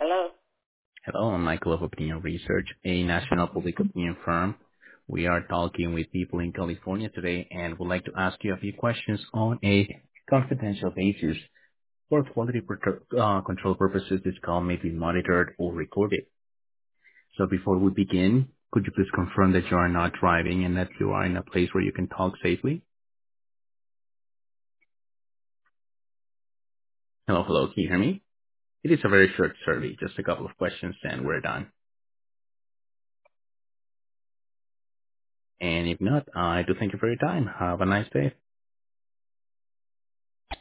Hello? Hello, I'm Michael of Opinion Research, a national public opinion firm. We are talking with people in California today and would like to ask you a few questions on a confidential basis. For quality control purposes, this call may be monitored or recorded. So before we begin, could you please confirm that you are not driving and that you are in a place where you can talk safely? Hello, can you hear me? It is a very short survey, just a couple of questions and we're done. And if not, I do thank you for your time. Have a nice day.